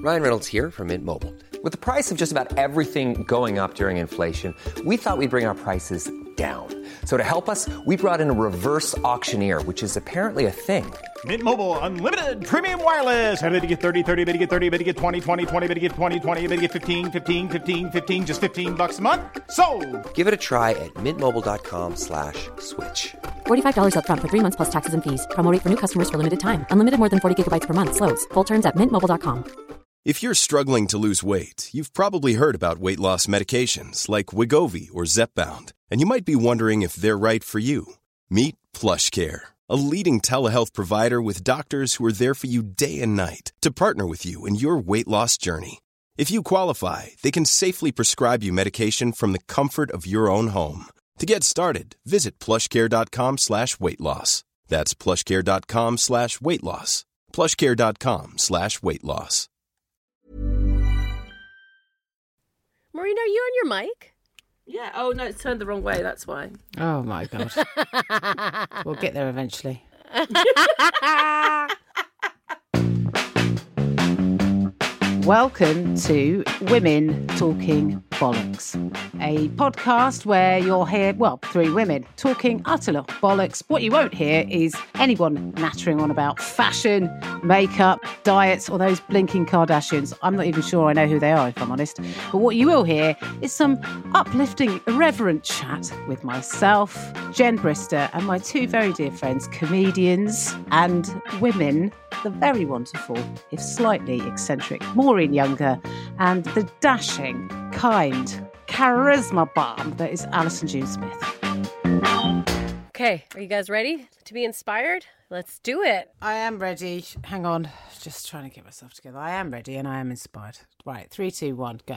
Ryan Reynolds here from Mint Mobile. With the price of just about everything going up during inflation, we thought we'd bring our prices down. So to help us, we brought in a reverse auctioneer, which is apparently a thing. Mint Mobile Unlimited Premium Wireless. How to get 30, 30, bit to get 30, bit to get 20, 20, 20, bit to get 20, 20, bit to get 15, 15, 15, 15, just $15 a month? Sold! Give it a try at mintmobile.com/switch. $45 up front for 3 months plus taxes and fees. Promo rate for new customers for limited time. Unlimited more than 40 gigabytes per month. Slows full terms at mintmobile.com. If you're struggling to lose weight, you've probably heard about weight loss medications like Wegovy or Zepbound, and you might be wondering if they're right for you. Meet PlushCare, a leading telehealth provider with doctors who are there for you day and night to partner with you in your weight loss journey. If you qualify, they can safely prescribe you medication from the comfort of your own home. To get started, visit plushcare.com/weight-loss. That's plushcare.com/weight-loss. plushcare.com/weight-loss. Maureen, are you on your mic? Yeah. Oh, no, it's turned the wrong way. That's why. Oh, my God. We'll get there eventually. Welcome to Women Talking Bollocks, a podcast where you'll hear, well, 3 women talking utter bollocks. What you won't hear is anyone nattering on about fashion, makeup, diets, or those blinking Kardashians. I'm not even sure I know who they are, if I'm honest. But what you will hear is some uplifting, irreverent chat with myself, Jen Brister, and my 2 very dear friends, comedians and women, the very wonderful, if slightly eccentric, Maureen Younger, and the dashing, kind, charisma bomb that is Alison June Smith. Okay, are you guys ready to be inspired? Let's do it. I am ready. Hang on. Just trying to get myself together. I am ready and I am inspired. Right, 3, 2, 1, go.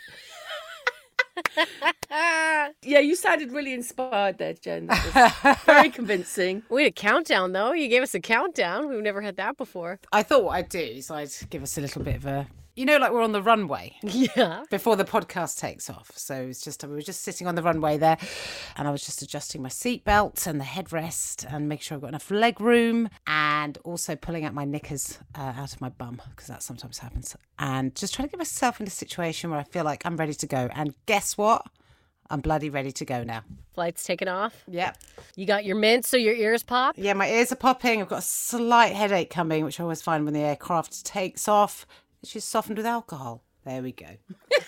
Yeah, you sounded really inspired there, Jen. That was very convincing. We had a countdown, though. You gave us a countdown. We've never had that before. I thought what I'd do is I'd give us a little bit of a... You know, like we're on the runway. Yeah. Before the podcast takes off. So it's just, we were just sitting on the runway there and I was just adjusting my seatbelt and the headrest and making sure I've got enough leg room and also pulling out my knickers out of my bum because that sometimes happens. And just trying to get myself in a situation where I feel like I'm ready to go. And guess what? I'm bloody ready to go now. Flight's taken off. Yep. You got your mints so your ears pop? Yeah, my ears are popping. I've got a slight headache coming, which I always find when the aircraft takes off. She's softened with alcohol. There we go.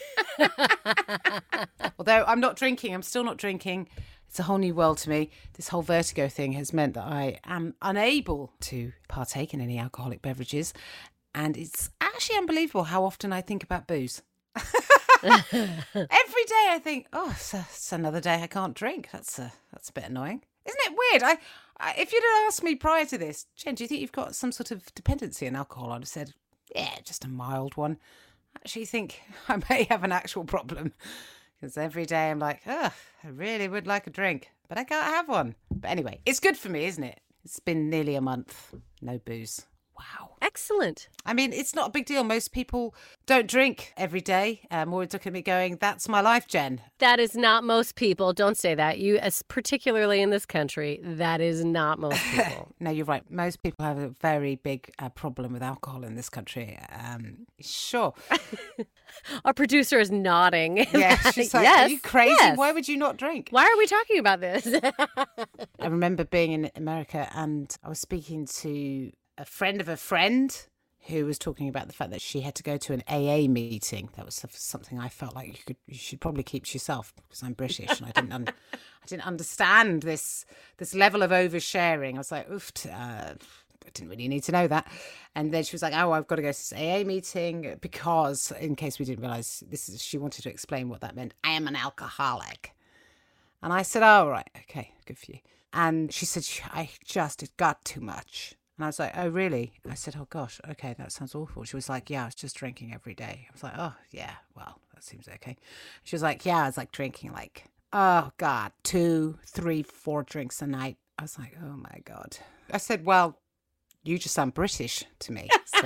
Although I'm not drinking. I'm still not drinking. It's a whole new world to me. This whole vertigo thing has meant that I am unable to partake in any alcoholic beverages. And it's actually unbelievable how often I think about booze. Every day I think, oh, it's another day I can't drink. That's a bit annoying. Isn't it weird? If you'd have asked me prior to this, Jen, do you think you've got some sort of dependency on alcohol? I'd have said, yeah, just a mild one. I actually think I may have an actual problem because every day I'm like, I really would like a drink, but I can't have one. But anyway, it's good for me, isn't it? It's been nearly a month. No booze. Wow. Excellent. I mean, it's not a big deal. Most people don't drink every day. Maureen's looking at me going, that's my life, Jen. That is not most people. Don't say that. You, as particularly in this country, that is not most people. No, you're right. Most people have a very big problem with alcohol in this country. Sure. Our producer is nodding. Yeah, she's like, yes, are you crazy? yes. Why would you not drink? Why are we talking about this? I remember being in America and I was speaking to a friend of a friend who was talking about the fact that she had to go to an AA meeting. That was something I felt like you should probably keep to yourself because I'm British and I didn't understand this level of oversharing. I was like, oof, I didn't really need to know that. And then she was like, oh, I've got to go to this AA meeting because, in case we didn't realise, she wanted to explain what that meant. I am an alcoholic. And I said, oh, right, okay, good for you. And she said, it got too much. And I was like, oh, really? I said, oh, gosh, okay, that sounds awful. She was like, yeah, I was just drinking every day. I was like, oh, yeah, well, that seems okay. She was like, yeah, I was like drinking like, oh, God, 2, 3, 4 drinks a night. I was like, oh, my God. I said, well, you just sound British to me. So,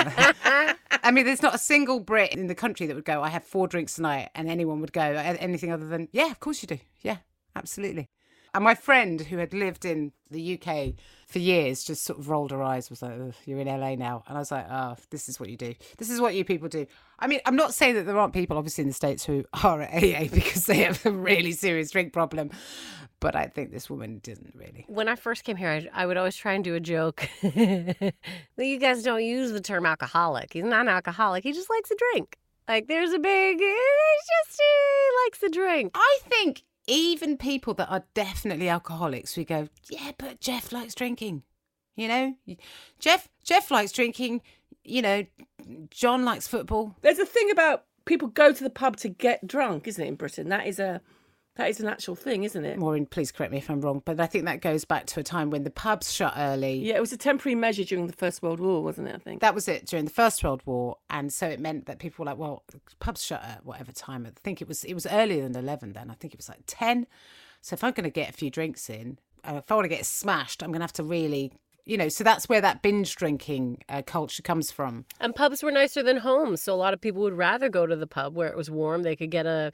I mean, there's not a single Brit in the country that would go, I have 4 drinks a night, and anyone would go anything other than, yeah, of course you do. Yeah, absolutely. And my friend who had lived in the UK for years just sort of rolled her eyes, was like, "Ugh, you're in LA now." And I was like, oh, this is what you do. This is what you people do. I mean, I'm not saying that there aren't people, obviously, in the States who are at AA because they have a really serious drink problem. But I think this woman didn't really. When I first came here, I would always try and do a joke. You guys don't use the term alcoholic. He's not an alcoholic. He just likes to drink. Like, there's a big, it's just he likes to drink. I think even people that are definitely alcoholics, we go, yeah, but Jeff likes drinking. You know, Jeff likes drinking. You know, John likes football. There's a thing about people go to the pub to get drunk, isn't it, in Britain? That is an actual thing, isn't it? Maureen, please correct me if I'm wrong, but I think that goes back to a time when the pubs shut early. Yeah, it was a temporary measure during the First World War, wasn't it, I think? That was it, during the First World War. And so it meant that people were like, well, pubs shut at whatever time. I think it was earlier than 11 then. I think it was like 10. So if I'm going to get a few drinks in, if I want to get smashed, I'm going to have to really... You know, so that's where that binge drinking culture comes from. And pubs were nicer than homes, so a lot of people would rather go to the pub where it was warm. They could get a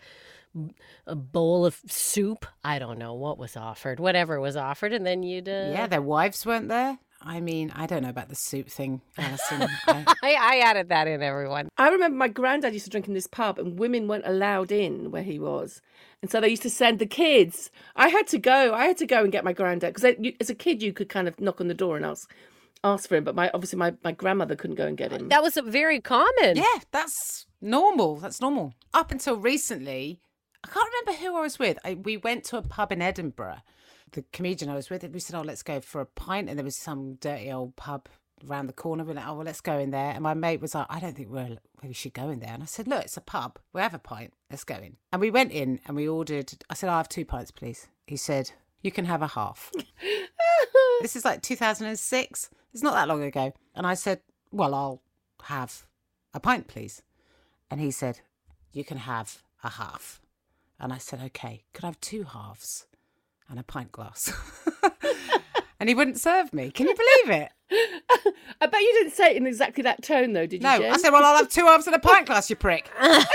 bowl of soup. I don't know what was offered, whatever was offered, and then you'd... Yeah, their wives weren't there. I mean, I don't know about the soup thing, Alison. I added that in, everyone. I remember my granddad used to drink in this pub and women weren't allowed in where he was. And so they used to send the kids. I had to go and get my granddad. Because as a kid, you could kind of knock on the door and ask for him. But obviously my grandmother couldn't go and get him. That was very common. Yeah, that's normal. That's normal. Up until recently, I can't remember who I was with. We went to a pub in Edinburgh. The comedian I was with, we said, oh, let's go for a pint. And there was some dirty old pub around the corner. We're like, oh, well, let's go in there. And my mate was like, I don't think we should go in there. And I said, look, it's a pub. We'll have a pint. Let's go in. And we went in and we ordered, I said, I'll have 2 pints, please. He said, you can have a half. This is like 2006. It's not that long ago. And I said, well, I'll have a pint, please. And he said, you can have a half. And I said, okay, could I have 2 halves? And a pint glass. And he wouldn't serve me. Can you believe it? I bet you didn't say it in exactly that tone, though, did you, No, Jen? I said, well, I'll have 2 halves and a pint glass, you prick.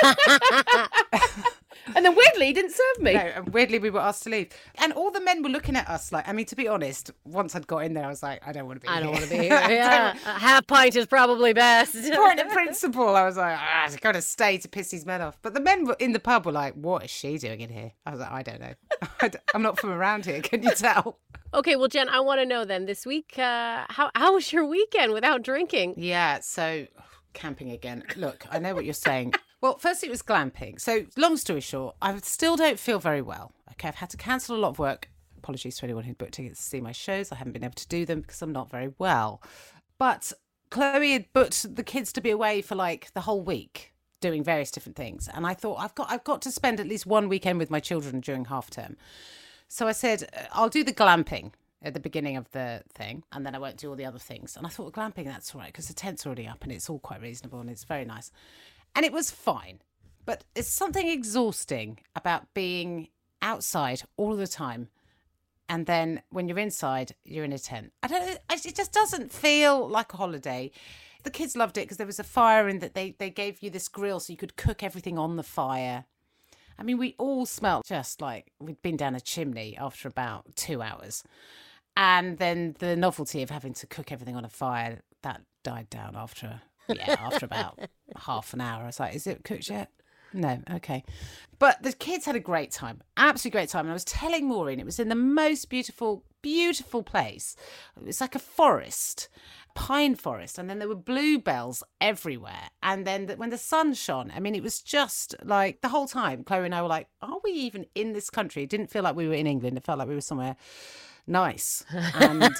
And then weirdly, he didn't serve me. No, and weirdly, we were asked to leave. And all the men were looking at us like, I mean, to be honest, once I'd got in there, I was like, I don't want to be here. I don't want to be here. Yeah. A half pint is probably best. Point of principle, I was like, I've got to stay to piss these men off. But the men in the pub were like, what is she doing in here? I was like, I don't know. I'm not from around here, can you tell? Okay, well, Jen, I want to know then, this week, how was your weekend without drinking? Yeah, so camping again. Look, I know what you're saying. Well, first it was glamping. So long story short, I still don't feel very well. Okay, I've had to cancel a lot of work. Apologies to anyone who booked tickets to see my shows. I haven't been able to do them because I'm not very well. But Chloe had booked the kids to be away for like the whole week doing various different things. And I thought, I've got to spend at least one weekend with my children during half term. So I said, I'll do the glamping at the beginning of the thing, and then I won't do all the other things. And I thought, glamping, that's all right, because the tent's already up and it's all quite reasonable and it's very nice. And it was fine. But it's something exhausting about being outside all the time. And then when you're inside, you're in a tent. It just doesn't feel like a holiday. The kids loved it because there was a fire and that they gave you this grill so you could cook everything on the fire. I mean, we all smelled just like we'd been down a chimney after about 2 hours. And then the novelty of having to cook everything on a fire, that died down after about half an hour. I was like, is it cooked yet? No, okay. But the kids had a great time, absolutely great time. And I was telling Maureen, it was in the most beautiful, beautiful place. It was like a forest, pine forest. And then there were bluebells everywhere. And then when the sun shone, I mean, it was just like the whole time, Chloe and I were like, are we even in this country? It didn't feel like we were in England. It felt like we were somewhere nice. And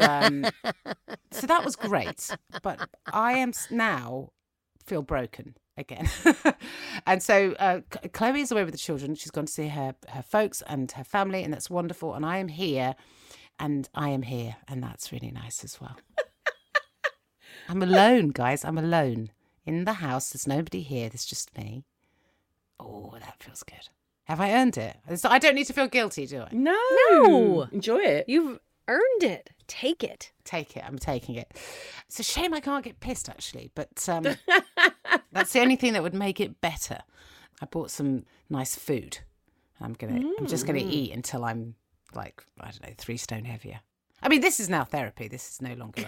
so that was great. But I am now feel broken again. And so Chloe is away with the children. She's gone to see her folks and her family, and that's wonderful. And I am here, and that's really nice as well. I'm alone, guys. I'm alone in the house. There's nobody here. There's just me. Oh, that feels good. Have I earned it? I don't need to feel guilty, do I? No. Enjoy it. You've earned it. Take it. Take it. I'm taking it. It's a shame I can't get pissed, actually, but that's the only thing that would make it better. I bought some nice food. I'm just gonna eat until I'm like, I don't know, 3 stone heavier. I mean, this is now therapy. This is no longer...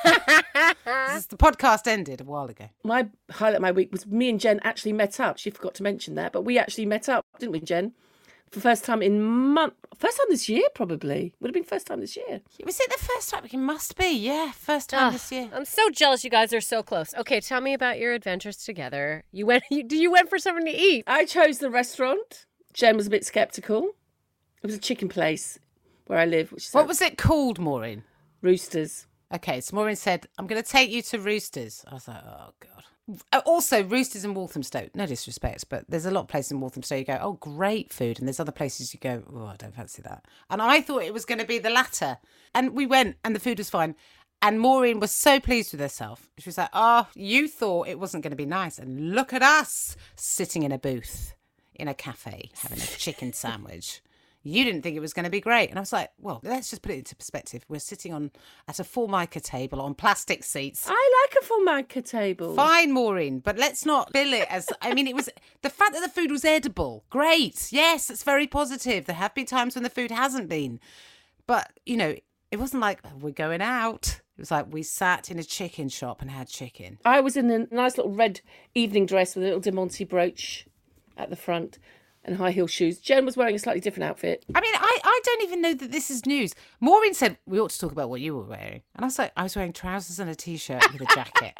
the podcast ended a while ago. My highlight of my week was me and Jen actually met up. She forgot to mention that, but we actually met up, didn't we, Jen? For the first time first time this year, probably. Would have been first time this year. Was it the first time? It must be, yeah. First time this year. I'm so jealous you guys are so close. Okay, tell me about your adventures together. You went for something to eat. I chose the restaurant. Jen was a bit sceptical. It was a chicken place where I live. What was it called, Maureen? Roosters. Okay, so Maureen said, I'm going to take you to Roosters. I was like, oh, God. Also, Roosters in Walthamstow. No disrespect, but there's a lot of places in Walthamstow you go, oh, great food. And there's other places you go, oh, I don't fancy that. And I thought it was going to be the latter. And we went and the food was fine. And Maureen was so pleased with herself. She was like, oh, you thought it wasn't going to be nice. And look at us sitting in a booth in a cafe having a chicken sandwich. You didn't think it was going to be great. And I was like, well, let's just put it into perspective. We're sitting at a Formica table on plastic seats. I like a Formica table. Fine, Maureen, but let's not bill it as... I mean, it was... The fact that the food was edible, great. Yes, it's very positive. There have been times when the food hasn't been. But, you know, it wasn't like, oh, we're going out. It was like we sat in a chicken shop and had chicken. I was in a nice little red evening dress with a little Diamante brooch at the front. And high heel shoes. Jen was wearing a slightly different outfit. I mean, I don't even know that this is news. Maureen said, we ought to talk about what you were wearing. And I was like, I was wearing trousers and a T-shirt with a jacket.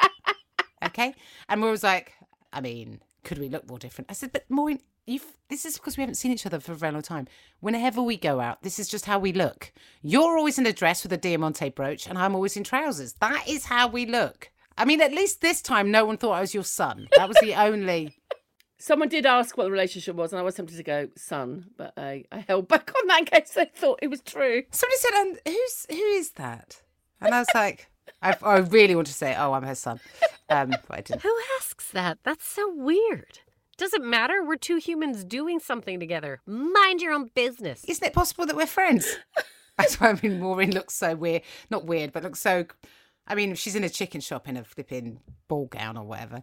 Okay? And Maureen was like, I mean, could we look more different? I said, but Maureen, this is because we haven't seen each other for a very long time. Whenever we go out, this is just how we look. You're always in a dress with a Diamante brooch and I'm always in trousers. That is how we look. I mean, at least this time, no one thought I was your son. That was the only... Someone did ask what the relationship was, and I was tempted to go son, but I held back on that in case they thought it was true. Somebody said, who is that? And I was like, I really want to say, oh, I'm her son. But I didn't. Who asks that? That's so weird. Doesn't matter. We're 2 humans doing something together. Mind your own business. Isn't it possible that we're friends? That's why, I mean, Maureen looks so weird. Not weird, but looks so... I mean, she's in a chicken shop in a flipping ball gown or whatever.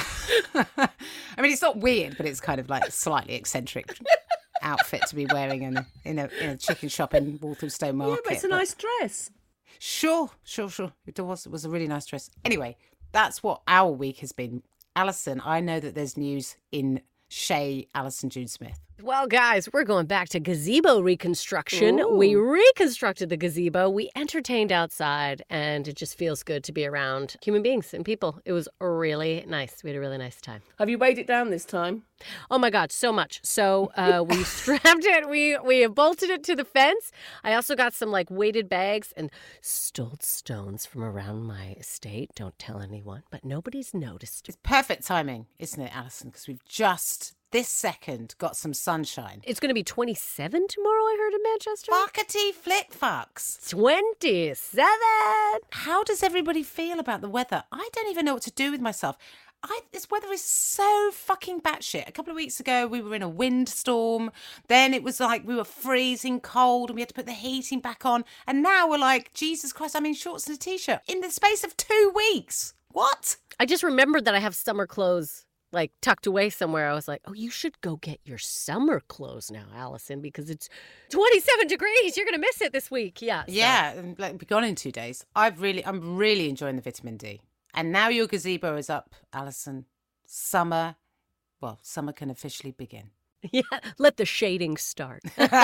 I mean, it's not weird, but it's kind of like slightly eccentric outfit to be wearing in a chicken shop in Walthamstow Market. Yeah, but it's a nice dress. Sure. It was a really nice dress. Anyway, that's what our week has been. Alison, I know that there's news in Shay Alison June Smith. Well, guys, we're going back to gazebo reconstruction. Ooh. We reconstructed the gazebo. We entertained outside, and it just feels good to be around human beings and people. It was really nice. We had a really nice time. Have you weighed it down this time? Oh, my God, so much. So we strapped it. We bolted it to the fence. I also got some, like, weighted bags and stole stones from around my estate. Don't tell anyone, but nobody's noticed. It's perfect timing, isn't it, Alison? Because we've just... this second got some sunshine. It's going to be 27 tomorrow, I heard, in Manchester. Fuckety flick fucks. 27! How does everybody feel about the weather? I don't even know what to do with myself. This weather is so fucking batshit. A couple of weeks ago, we were in a windstorm. Then it was like we were freezing cold and we had to put the heating back on. And now we're like, Jesus Christ, I'm in shorts and a T-shirt in the space of 2 weeks. What? I just remembered that I have summer clothes like tucked away somewhere. I was like, oh, you should go get your summer clothes now, Alison, because it's 27 degrees. You're going to miss it this week. Yeah. So. Yeah. Like, be gone in 2 days. I'm really enjoying the vitamin D. And now your gazebo is up, Alison. Summer can officially begin. Yeah. Let the shading start.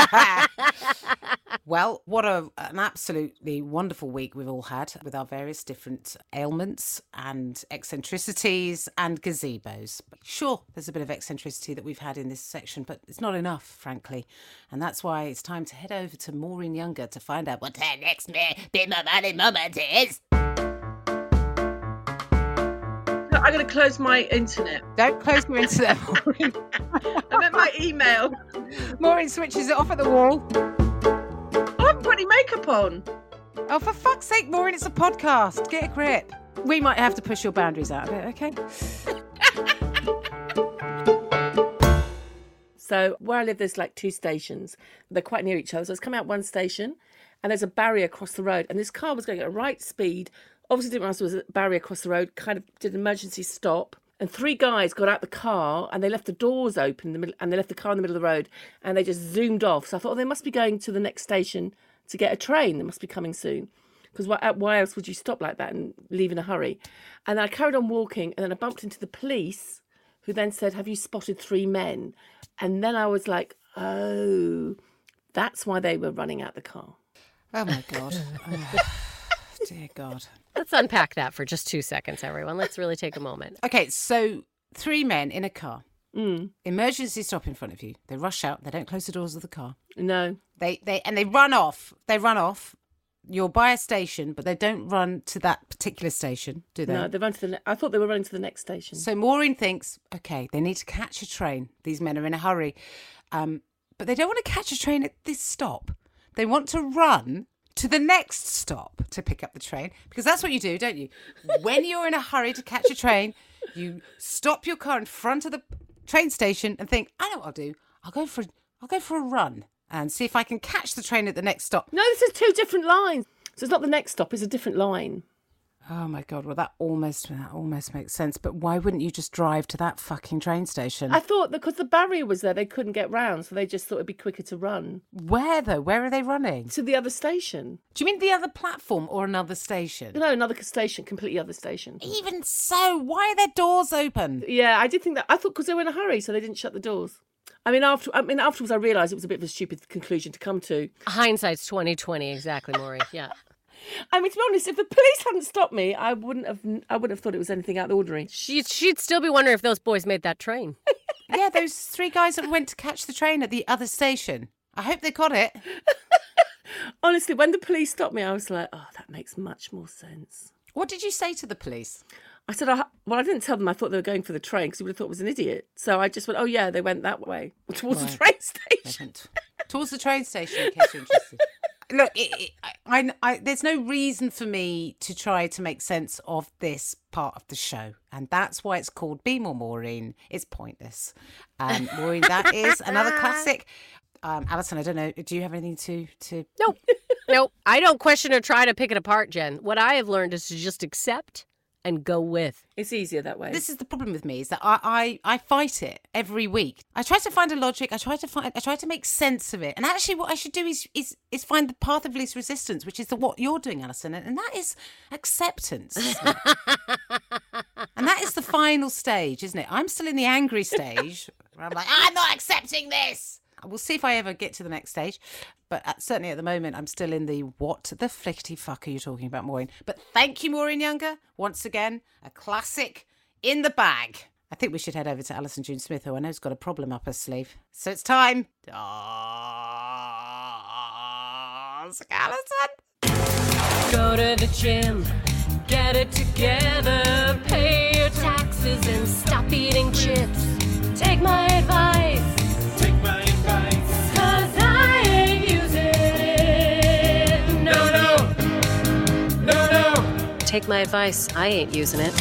Well, what an absolutely wonderful week we've all had with our various different ailments and eccentricities and gazebos. Sure, there's a bit of eccentricity that we've had in this section, but it's not enough, frankly. And that's why it's time to head over to Maureen Younger to find out what her next bit of money moment is. I'm going to close my internet. Don't close your internet, Maureen. I meant my email. Maureen switches it off at the wall. I'm putting makeup on. Oh, for fuck's sake, Maureen, it's a podcast. Get a grip. We might have to push your boundaries out of it, okay? So where I live, there's like 2 stations. They're quite near each other. So it's come out one station and there's a barrier across the road. And this car was going at a right speed. Obviously didn't realize there was a barrier across the road, kind of did an emergency stop. And 3 guys got out the car and they left the doors open in the middle, and they left the car in the middle of the road and they just zoomed off. So I thought, they must be going to the next station to get a train. They must be coming soon. Because why else would you stop like that and leave in a hurry? And then I carried on walking, and then I bumped into the police, who then said, "Have you spotted 3 men?" And then I was like, oh, that's why they were running out the car. Oh, my God. Oh, dear God. Let's unpack that for just 2 seconds, everyone. Let's really take a moment. Okay, so 3 men in a car. Emergency stop in front of you. They rush out. They don't close the doors of the car. No. They run off. They run off. You're by a station, but they don't run to that particular station, do they? No, they run to the. I thought they were running to the next station. So Maureen thinks, okay, they need to catch a train. These men are in a hurry, but they don't want to catch a train at this stop. They want to run to the next stop to pick up the train, because that's what you do, don't you? When you're in a hurry to catch a train, you stop your car in front of the train station and think, I know what I'll do. I'll go for a run and see if I can catch the train at the next stop. No, this is 2 different lines. So it's not the next stop, it's a different line. Oh my God, well that almost makes sense. But why wouldn't you just drive to that fucking train station? I thought because the barrier was there, they couldn't get round, so they just thought it'd be quicker to run. Where though? Where are they running? To the other station. Do you mean the other platform or another station? No, another station, completely other station. Even so, why are their doors open? Yeah, I did think that. I thought because they were in a hurry, so they didn't shut the doors. Afterwards, I realised it was a bit of a stupid conclusion to come to. Hindsight's 20/20, exactly, Maureen. Yeah. I mean, to be honest, if the police hadn't stopped me, I wouldn't have thought it was anything out of the ordinary. She'd still be wondering if those boys made that train. Yeah, those 3 guys that went to catch the train at the other station. I hope they got it. Honestly, when the police stopped me, I was like, oh, that makes much more sense. What did you say to the police? I said, I didn't tell them I thought they were going for the train because you would have thought I was an idiot. So I just went, oh, yeah, they went that way, towards the train They station. went towards the train station, in case you're interested. Look, there's no reason for me to try to make sense of this part of the show. And that's why it's called Be More Maureen. It's pointless. Maureen, that is another classic. Alison, I don't know. Do you have anything to... Nope. I don't question or try to pick it apart, Jen. What I have learned is to just accept and go with. It's easier that way. This is the problem with me, is that I fight it every week. I try to find a logic. I try to make sense of it. And actually what I should do is find the path of least resistance, which is what you're doing, Alison. And that is acceptance. And that is the final stage, isn't it? I'm still in the angry stage where I'm like, I'm not accepting this. We'll see if I ever get to the next stage. But certainly at the moment, I'm still in the what the flickety fuck are you talking about, Maureen? But thank you, Maureen Younger. Once again, a classic in the bag. I think we should head over to Alison June Smith, who I know's got a problem up her sleeve. So it's time. Ask Alison. Go to the gym, get it together, pay your taxes and stop eating chips. Take my advice. Take my advice, I ain't using it.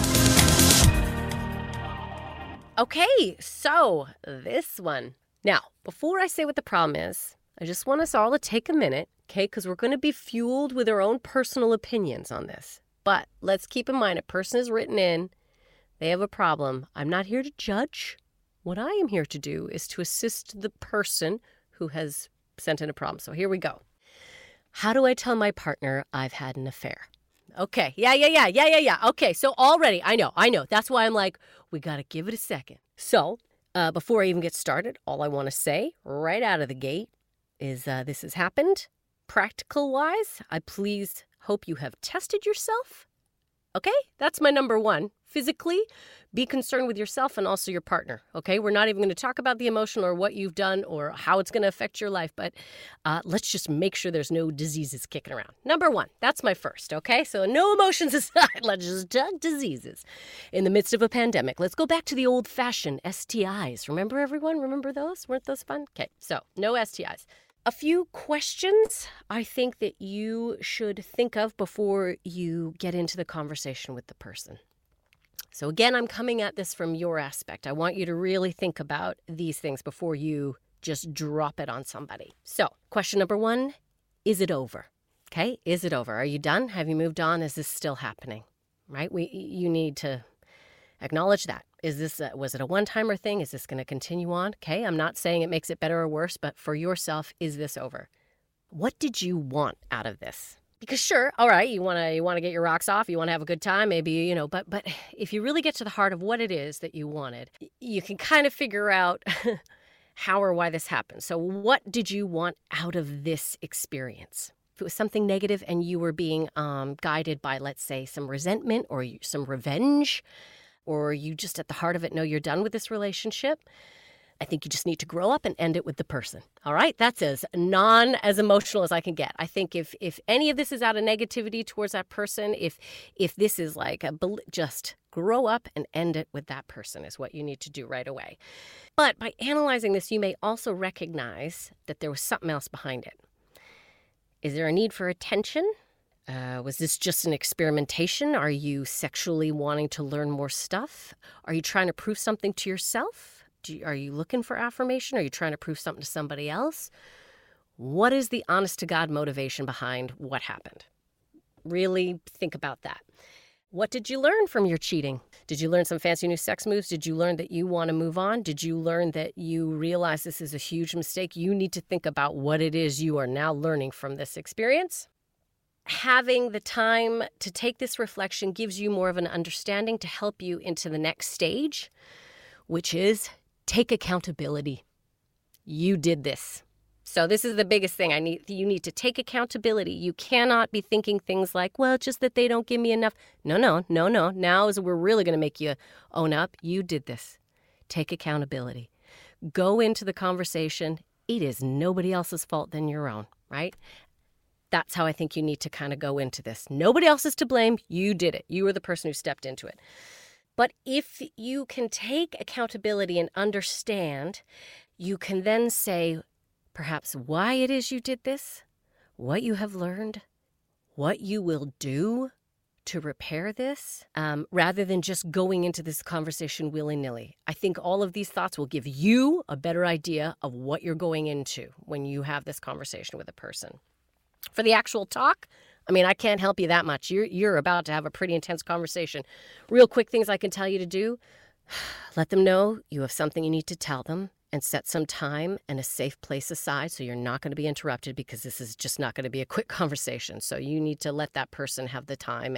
Okay, so this one. Now, before I say what the problem is, I just want us all to take a minute, okay? Because we're going to be fueled with our own personal opinions on this. But let's keep in mind, a person is written in, they have a problem. I'm not here to judge. What I am here to do is to assist the person who has sent in a problem. So here we go. How do I tell my partner I've had an affair? Okay, yeah. Okay, so already, I know. That's why I'm like, we got to give it a second. So, before I even get started, all I want to say right out of the gate is this has happened. Practical-wise, I please hope you have tested yourself. Okay, that's my number 1. Physically, be concerned with yourself and also your partner, okay? We're not even going to talk about the emotional or what you've done or how it's going to affect your life, but let's just make sure there's no diseases kicking around. Number 1, that's my first, okay? So no emotions aside, let's just talk diseases. In the midst of a pandemic, let's go back to the old-fashioned STIs. Remember, everyone? Remember those? Weren't those fun? Okay, so no STIs. A few questions I think that you should think of before you get into the conversation with the person. So again, I'm coming at this from your aspect. I want you to really think about these things before you just drop it on somebody. So question number 1, is it over? Okay, is it over? Are you done? Have you moved on? Is this still happening? Right? You need to Acknowledge that. Is this, was it a one-timer thing? Is this going to continue on? Okay, I'm not saying it makes it better or worse, but for yourself, is this over? What did you want out of this? Because sure, all right, you want to get your rocks off, you want to have a good time, maybe, but if you really get to the heart of what it is that you wanted, you can kind of figure out how or why this happened. So what did you want out of this experience? If it was something negative and you were being guided by, let's say, some resentment or some revenge, or you just at the heart of it know you're done with this relationship, I think you just need to grow up and end it with the person. All right? That's as emotional as I can get. I think if any of this is out of negativity towards that person, if this is like just grow up and end it with that person is what you need to do right away. But by analyzing this, you may also recognize that there was something else behind it. Is there a need for attention? Was this just an experimentation? Are you sexually wanting to learn more stuff? Are you trying to prove something to yourself? Are you looking for affirmation? Are you trying to prove something to somebody else? What is the honest-to-God motivation behind what happened? Really think about that. What did you learn from your cheating? Did you learn some fancy new sex moves? Did you learn that you want to move on? Did you learn that you realize this is a huge mistake? You need to think about what it is you are now learning from this experience. Having the time to take this reflection gives you more of an understanding to help you into the next stage, which is take accountability. You did this. So this is the biggest thing. You need to take accountability. You cannot be thinking things like, well, just that they don't give me enough. No. Now is we're really going to make you own up. You did this. Take accountability. Go into the conversation. It is nobody else's fault than your own, right? That's how I think you need to kind of go into this. Nobody else is to blame. You did it. You were the person who stepped into it. But if you can take accountability and understand, you can then say perhaps why it is you did this, what you have learned, what you will do to repair this, rather than just going into this conversation willy-nilly. I think all of these thoughts will give you a better idea of what you're going into when you have this conversation with a person. For the actual talk, I can't help you that much. You're about to have a pretty intense conversation. Real quick things I can tell you to do. Let them know you have something you need to tell them and set some time and a safe place aside so you're not going to be interrupted because this is just not going to be a quick conversation. So you need to let that person have the time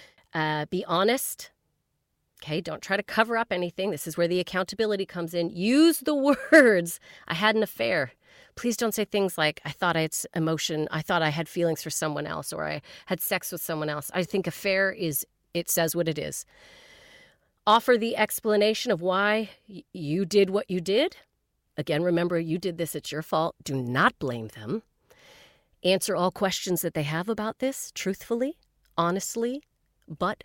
and be honest. Okay, don't try to cover up anything. This is where the accountability comes in. Use the words, I had an affair. Please don't say things like, I thought I had emotion, I thought I had feelings for someone else, or I had sex with someone else. I think affair it says what it is. Offer the explanation of why you did what you did. Again, remember, you did this, it's your fault. Do not blame them. Answer all questions that they have about this, truthfully, honestly, but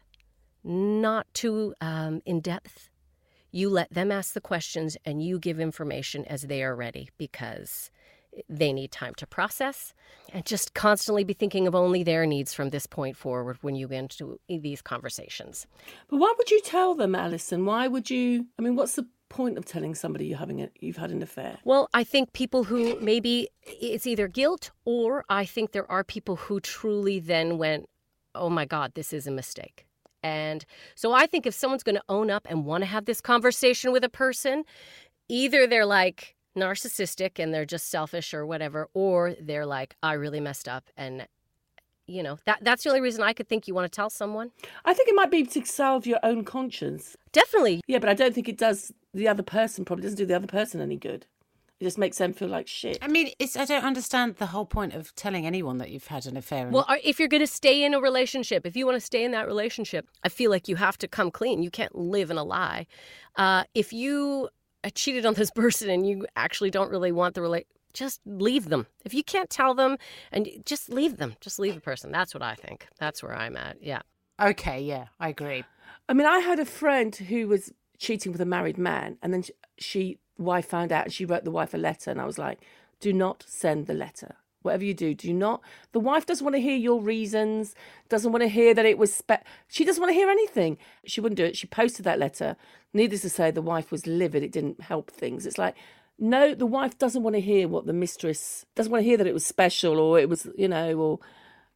not too in depth. You let them ask the questions and you give information as they are ready because they need time to process, and just constantly be thinking of only their needs from this point forward when you get into these conversations. But why would you tell them, Alison? Why would you? What's the point of telling somebody you've had an affair? Well, I think people who maybe it's either guilt, or I think there are people who truly then went, oh my God, this is a mistake. And so I think if someone's going to own up and want to have this conversation with a person, either they're like narcissistic and they're just selfish or whatever, or they're like, I really messed up. And, that's the only reason I could think you want to tell someone. I think it might be to salve your own conscience. Definitely. Yeah, but I don't think it does the other person, probably doesn't do the other person any good. It just makes them feel like shit. I don't understand the whole point of telling anyone that you've had an affair. Well, if you're going to stay in a relationship, if you want to stay in that relationship, I feel like you have to come clean. You can't live in a lie. If you cheated on this person and you actually don't really want the relationship, just leave them. If you can't tell them, and just leave them. Just leave the person. That's what I think. That's where I'm at. Yeah. Okay, yeah, I agree. I had a friend who was cheating with a married man, and then wife found out and she wrote the wife a letter, and I was like, do not send the letter. Whatever you do not. The wife doesn't want to hear your reasons, doesn't want to hear that it was she doesn't want to hear anything. She wouldn't do it. She posted that letter. Needless to say, the wife was livid. It didn't help things. It's like, no, the wife doesn't want to hear what the mistress doesn't want to hear, that it was special, or it was, or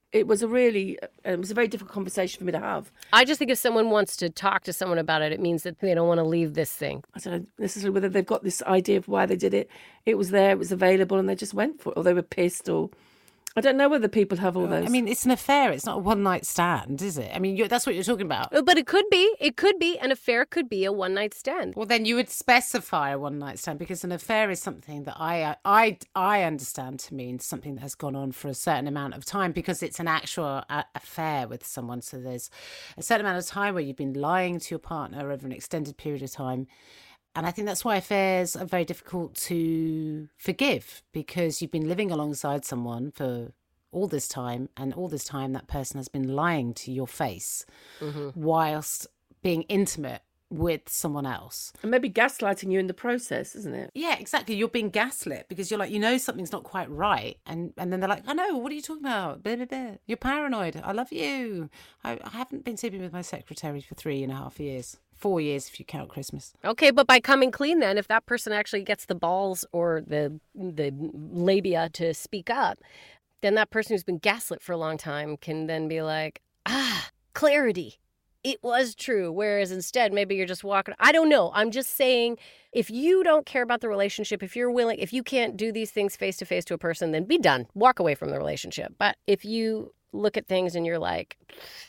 It was a very difficult conversation for me to have. I just think if someone wants to talk to someone about it, it means that they don't want to leave this thing. I don't know necessarily whether they've got this idea of why they did it. It was there, it was available, and they just went for it, or they were pissed, or I don't know whether people have all those. I mean, it's an affair. It's not a one-night stand, is it? I mean, that's what you're talking about. But it could be. It could be. An affair could be a one-night stand. Well, then you would specify a one-night stand, because an affair is something that I understand to mean something that has gone on for a certain amount of time, because it's an actual affair with someone. So there's a certain amount of time where you've been lying to your partner over an extended period of time. And I think that's why affairs are very difficult to forgive, because you've been living alongside someone for all this time, and all this time that person has been lying to your face whilst being intimate with someone else. And maybe gaslighting you in the process, isn't it? Yeah, exactly. You're being gaslit because you're like, something's not quite right. And then they're like, I know, what are you talking about? Blah, blah, blah. You're paranoid. I love you. I haven't been sleeping with my secretary for 3.5 years. 4 years if you count Christmas. Okay, but by coming clean then, if that person actually gets the balls or the labia to speak up, then that person who's been gaslit for a long time can then be like, clarity. It was true. Whereas instead, maybe you're just walking. I don't know. I'm just saying, if you don't care about the relationship, if you can't do these things face to face to a person, then be done. Walk away from the relationship. But if you look at things and you're like,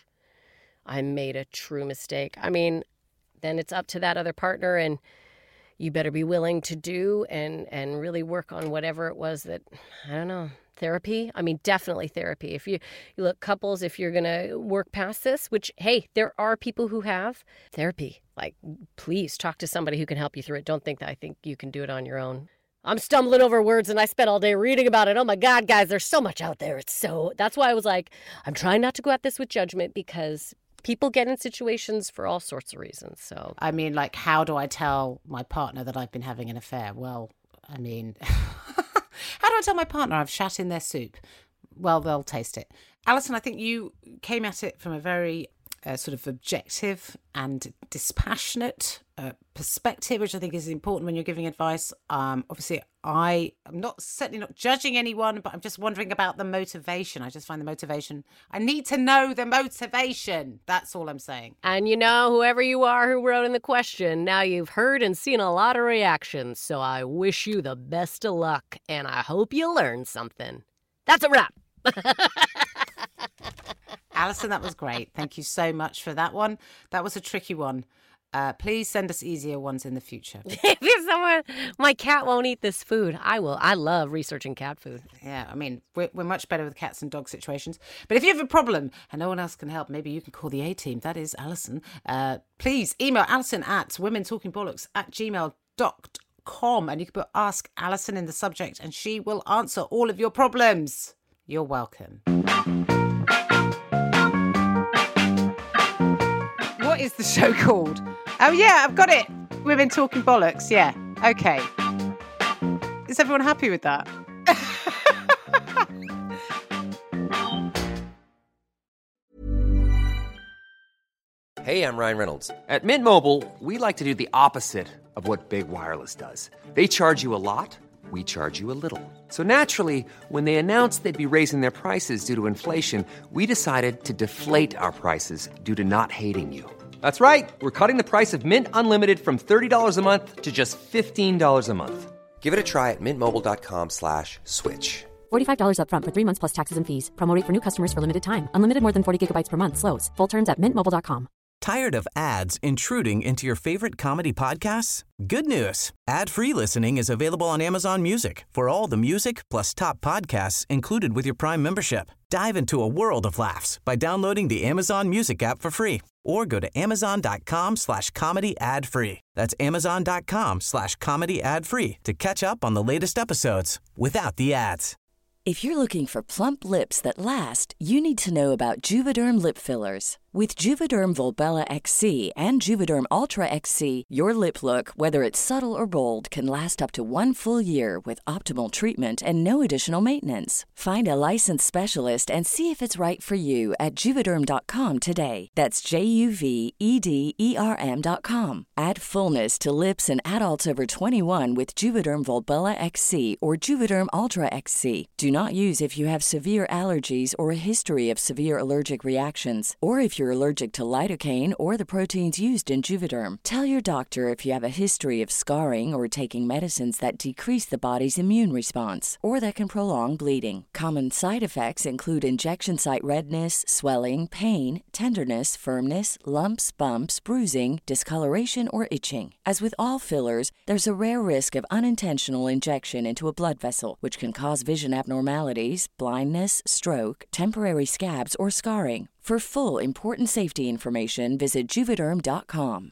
I made a true mistake, I mean, then it's up to that other partner, and you better be willing to do and really work on whatever it was that, I don't know, therapy. I mean, definitely therapy. If you look, couples, if you're going to work past this, which, hey, there are people who have therapy, like, please talk to somebody who can help you through it. Don't think that I think you can do it on your own. I'm stumbling over words and I spent all day reading about it. Oh my God, guys, there's so much out there. That's why I was like, I'm trying not to go at this with judgment, because people get in situations for all sorts of reasons. So, I mean, like, how do I tell my partner that I've been having an affair? Well, I mean, how do I tell my partner I've shat in their soup? Well, they'll taste it. Alison, I think you came at it from a very sort of objective and dispassionate perspective, which I think is important when you're giving advice. Obviously, I am certainly not judging anyone, but I'm just wondering about the motivation. I just find the motivation. I need to know the motivation. That's all I'm saying. And whoever you are who wrote in the question, now you've heard and seen a lot of reactions. So I wish you the best of luck, and I hope you learned something. That's a wrap. Alison, that was great. Thank you so much for that one. That was a tricky one. Please send us easier ones in the future. If someone, my cat won't eat this food, I will. I love researching cat food. Yeah, I mean, we're much better with cats and dog situations. But if you have a problem and no one else can help, maybe you can call the A-team. That is Alison. Please email Alison at womentalkingbollocks@gmail.com, and you can put Ask Alison in the subject, and she will answer all of your problems. You're welcome. What is the show called? Oh, yeah, I've got it. Women Talking Bollocks. Yeah. Okay. Is everyone happy with that? Hey, I'm Ryan Reynolds. At Mint Mobile, we like to do the opposite of what Big Wireless does. They charge you a lot. We charge you a little. So naturally, when they announced they'd be raising their prices due to inflation, we decided to deflate our prices due to not hating you. That's right. We're cutting the price of Mint Unlimited from $30 a month to just $15 a month. Give it a try at mintmobile.com/switch. $45 up front for 3 months plus taxes and fees. Promo rate for new customers for limited time. Unlimited more than 40 gigabytes per month. Slows full terms at mintmobile.com. Tired of ads intruding into your favorite comedy podcasts? Good news. Ad-free listening is available on Amazon Music for all the music plus top podcasts included with your Prime membership. Dive into a world of laughs by downloading the Amazon Music app for free or go to amazon.com/comedy ad-free. That's amazon.com/comedy ad-free to catch up on the latest episodes without the ads. If you're looking for plump lips that last, you need to know about Juvederm lip fillers. With Juvederm Volbella XC and Juvederm Ultra XC, your lip look, whether it's subtle or bold, can last up to 1 full year with optimal treatment and no additional maintenance. Find a licensed specialist and see if it's right for you at Juvederm.com today. That's JUVEDERM.com. Add fullness to lips in adults over 21 with Juvederm Volbella XC or Juvederm Ultra XC. Do not use if you have severe allergies or a history of severe allergic reactions, or if you're allergic to lidocaine or the proteins used in Juvederm. Tell your doctor if you have a history of scarring or taking medicines that decrease the body's immune response or that can prolong bleeding. Common side effects include injection site redness, swelling, pain, tenderness, firmness, lumps, bumps, bruising, discoloration, or itching. As with all fillers, there's a rare risk of unintentional injection into a blood vessel, which can cause vision abnormalities, blindness, stroke, temporary scabs, or scarring. For full, important safety information, visit Juvederm.com.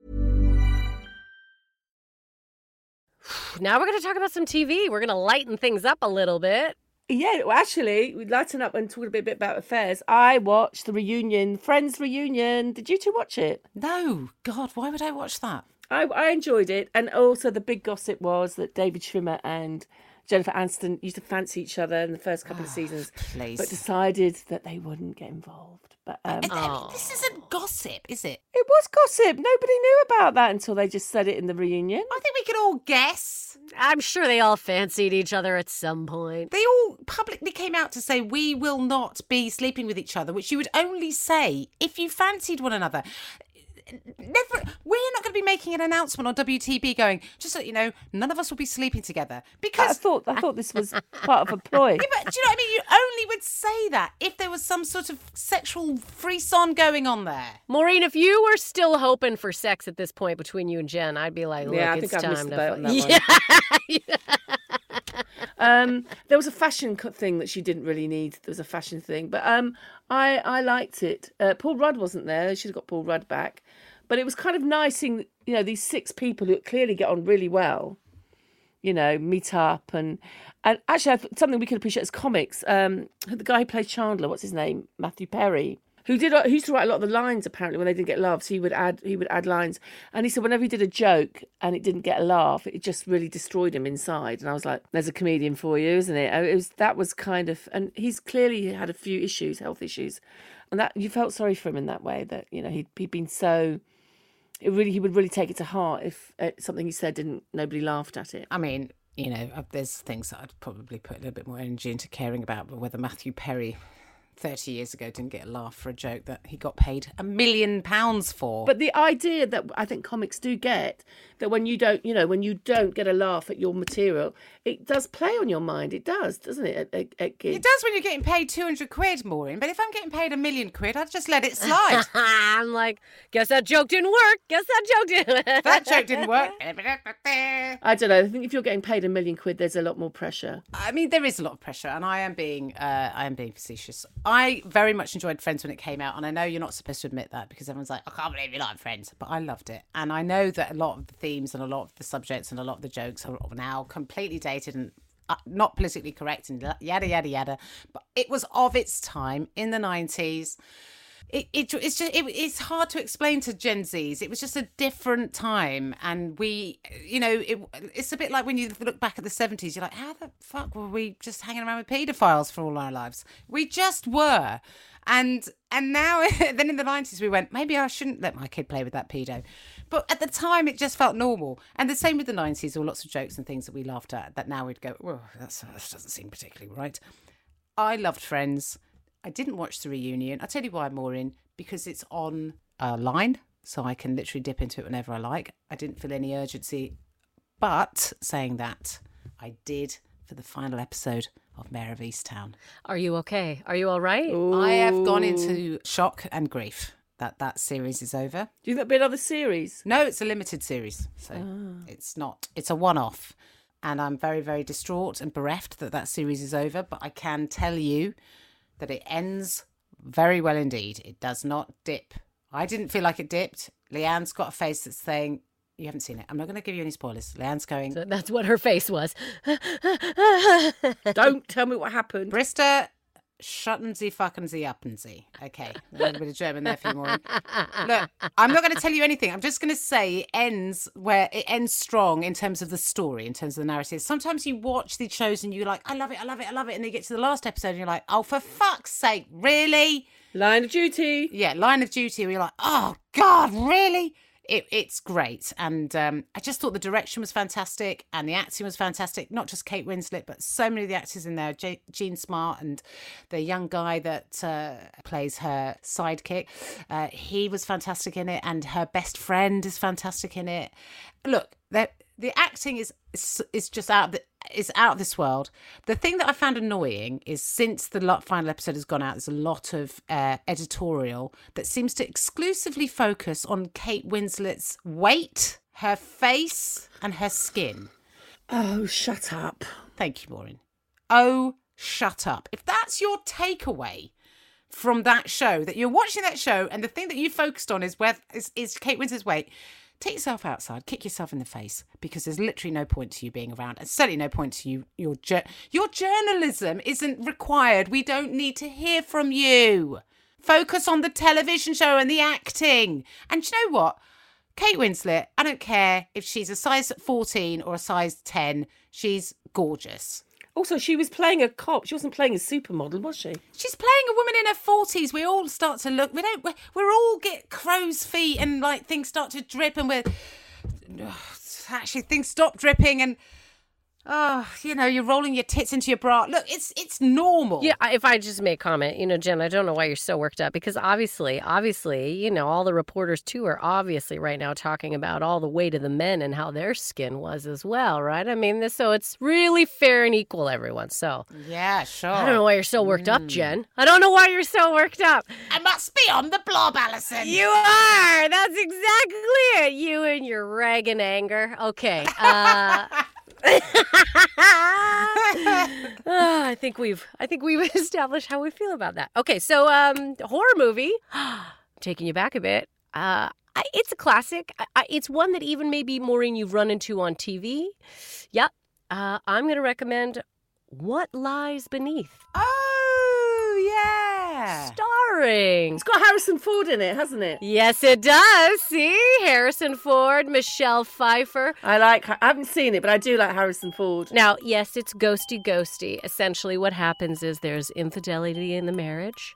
Now we're going to talk about some TV. We're going to lighten things up a little bit. Yeah, well, actually, we'd lighten up and talk a bit about affairs. I watched the reunion, Friends reunion. Did you two watch it? No, God, why would I watch that? I enjoyed it. And also the big gossip was that David Schwimmer and Jennifer Aniston used to fancy each other in the first couple of seasons, but decided that they wouldn't get involved. But this isn't gossip, is it? It was gossip. Nobody knew about that until they just said it in the reunion. I think we could all guess. I'm sure they all fancied each other at some point. They all publicly came out to say, we will not be sleeping with each other, which you would only say if you fancied one another. Never. We're not going to be making an announcement on WTB going, just so you know, none of us will be sleeping together. Because I thought this was part of a ploy. Yeah, but do you know what I mean? You only would say that if there was some sort of sexual frisson going on there. Maureen, if you were still hoping for sex at this point between you and Jen, I'd be like, look, I it's think I've time missed the boat on that one. There was a fashion thing that she didn't really need. There was a fashion thing. But I liked it. Paul Rudd wasn't there. They should have got Paul Rudd back. But it was kind of nice seeing, you know, these 6 people who clearly get on really well, you know, meet up. And actually, something we can appreciate as comics. The guy who plays Chandler, what's his name? Matthew Perry, who used to write a lot of the lines, apparently, when they didn't get laughs. He would add lines. And he said whenever he did a joke and it didn't get a laugh, it just really destroyed him inside. And I was like, there's a comedian for you, isn't it? That was kind of... And he's clearly had a few issues, health issues. And that you felt sorry for him in that way, that, you know, he'd been so... he would really take it to heart if something he said nobody laughed at it. I mean, you know, there's things that I'd probably put a little bit more energy into caring about, but whether Matthew Perry 30 years ago didn't get a laugh for a joke that he got paid £1 million for. But the idea that I think comics do get, that when you don't get a laugh at your material, it does play on your mind. It does, doesn't it, at gigs? It does when you're getting paid 200 quid, Maureen, but if I'm getting paid £1 million, I'd just let it slide. I'm like, guess that joke didn't work. That joke didn't work. I don't know. I think if you're getting paid £1 million, there's a lot more pressure. I mean, there is a lot of pressure, and I am being facetious. I very much enjoyed Friends when it came out, and I know you're not supposed to admit that because everyone's like, I can't believe you like Friends, but I loved it. And I know that a lot of the themes and a lot of the subjects and a lot of the jokes are now completely dated and not politically correct and yada, yada, yada. But it was of its time in the 90s. It's hard to explain to Gen Zs. It was just a different time, and it's a bit like when you look back at the 70s. You're like, how the fuck were we just hanging around with paedophiles for all our lives? We just were, and now then in the 90s we went, maybe I shouldn't let my kid play with that pedo, but at the time it just felt normal. And the same with the 90s. There were lots of jokes and things that we laughed at that now we'd go, well, that doesn't seem particularly right. I loved Friends. I didn't watch the reunion. I'll tell you why, Maureen, because it's on line, so I can literally dip into it whenever I like. I didn't feel any urgency. But saying that, I did for the final episode of Mayor of Easttown. Are you okay? Are you all right? Ooh. I have gone into shock and grief that series is over. Do you think there'll be another series? No, it's a limited series, so it's not. It's a one-off. And I'm very, very distraught and bereft that series is over. But I can tell you that it ends very well indeed. It does not dip. I didn't feel like it dipped. Leanne's got a face that's saying, you haven't seen it. I'm not going to give you any spoilers. Leanne's going... So that's what her face was. Don't tell me what happened. Brista Shutten Sie, fucken Sie, uppen Sie. Okay, a little bit of German there for you, Maureen. Look, I'm not going to tell you anything. I'm just going to say it ends strong in terms of the story, in terms of the narrative. Sometimes you watch these shows and you're like, I love it, and then you get to the last episode and you're like, oh, for fuck's sake, really? Line of Duty. Yeah, Line of Duty, where you're like, oh, God, really? It's great. And I just thought the direction was fantastic and the acting was fantastic. Not just Kate Winslet, but so many of the actors in there. Gene Smart and the young guy that plays her sidekick. He was fantastic in it, and her best friend is fantastic in it. Look, the acting is just out of this world. The thing that I found annoying is since the final episode has gone out, there's a lot of editorial that seems to exclusively focus on Kate Winslet's weight, her face, and her skin. Oh, shut up. Thank you, Maureen. Oh, shut up. If that's your takeaway from that show, that you're watching that show and the thing that you focused on is Kate Winslet's weight, take yourself outside, kick yourself in the face, because there's literally no point to you being around, and certainly no point to you. Your journalism isn't required. We don't need to hear from you. Focus on the television show and the acting. And do you know what? Kate Winslet, I don't care if she's a size 14 or a size 10, she's gorgeous. Also, she was playing a cop. She wasn't playing a supermodel, was she? She's playing a woman in her 40s. We all start to look. We're all get crow's feet and like things start to drip, and actually things stop dripping, and you're rolling your tits into your bra. Look, it's normal. Yeah, if I just make a comment, Jen, I don't know why you're so worked up, because obviously, all the reporters too are obviously right now talking about all the weight of the men and how their skin was as well, right? I mean, so it's really fair and equal, everyone. So yeah, sure. I don't know why you're so worked up, Jen. I don't know why you're so worked up. I must be on the blob, Alison. You are. That's exactly it. You and your rag and anger. Okay. I think we've established how we feel about that. Okay, so horror movie. Taking you back a bit. It's a classic. It's one that even maybe, Maureen, you've run into on TV. Yep. I'm going to recommend What Lies Beneath. Oh, yeah. Starring. It's got Harrison Ford in it, hasn't it? Yes, it does. See? Harrison Ford, Michelle Pfeiffer. I haven't seen it, but I do like Harrison Ford. Now, yes, it's ghosty. Essentially what happens is there's infidelity in the marriage,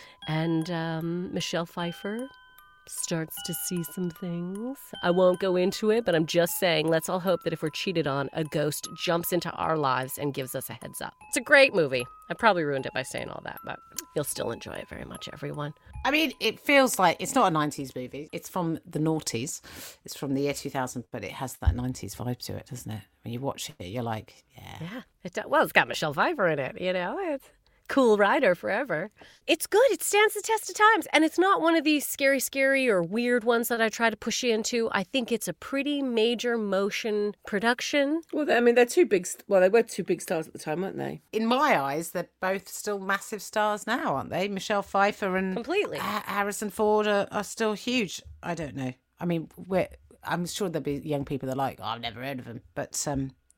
and Michelle Pfeiffer starts to see some things. I won't go into it, but I'm just saying, let's all hope that if we're cheated on, a ghost jumps into our lives and gives us a heads up. It's a great movie. I probably ruined it by saying all that, but you'll still enjoy it very much, everyone. I mean, it feels like it's not a 90s movie. It's from the noughties. It's from the year 2000, but it has that 90s vibe to it, doesn't it? When you watch it, you're like, yeah. Well, it's got Michelle Pfeiffer in it, It's cool rider forever. It's good. It stands the test of times. And it's not one of these scary or weird ones that I try to push you into. I think it's a pretty major motion production. Well, I mean, they're two big... Well, they were two big stars at the time, weren't they? In my eyes, they're both still massive stars now, aren't they? Michelle Pfeiffer and... Completely. Harrison Ford are still huge. I don't know. I mean, I'm sure there'll be young people that are like, I've never heard of him. But...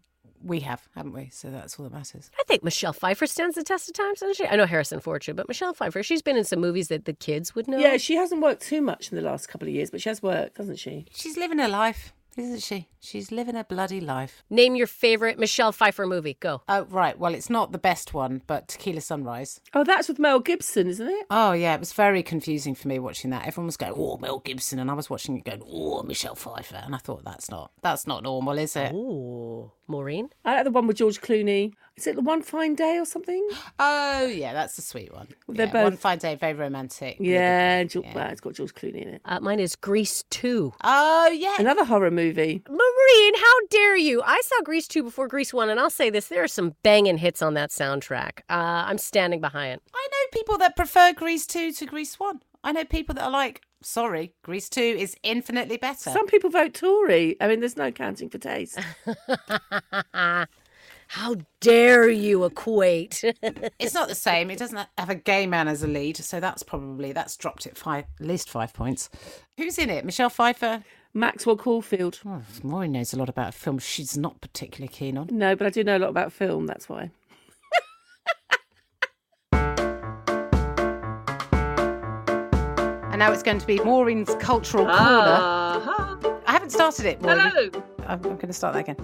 we have, haven't we? So that's all that matters. I think Michelle Pfeiffer stands the test of time, doesn't she? I know Harrison Ford should, but Michelle Pfeiffer, she's been in some movies that the kids would know. Yeah, she hasn't worked too much in the last couple of years, but she has worked, hasn't she? She's living her life, isn't she? She's living her bloody life. Name your favourite Michelle Pfeiffer movie. Go. Oh, right. Well, it's not the best one, but Tequila Sunrise. Oh, that's with Mel Gibson, isn't it? Oh, yeah. It was very confusing for me watching that. Everyone was going, oh, Mel Gibson. And I was watching it going, oh, Michelle Pfeiffer. And I thought, that's not normal, is it? Oh, Maureen? I like the one with George Clooney. Is it The One Fine Day or something? Oh, yeah, that's the sweet one. They're both... One Fine Day, very romantic. Yeah, it's got George Clooney in it. Mine is Grease 2. Oh, yeah. Another horror movie. Maureen, how dare you? I saw Grease 2 before Grease 1, and I'll say this, there are some banging hits on that soundtrack. I'm standing behind it. I know people that prefer Grease 2 to Grease 1. I know people that are like, sorry, Grease 2 is infinitely better. Some people vote Tory. I mean, there's no counting for taste. How dare you equate? It's not the same. It doesn't have a gay man as a lead, so that's dropped it at least 5 points. Who's in it? Michelle Pfeiffer? Maxwell Caulfield. Oh, Maureen knows a lot about film she's not particularly keen on. No, but I do know a lot about film, that's why. And now it's going to be Maureen's Cultural Corner. I haven't started it, Maureen. Hello. I'm going to start that again.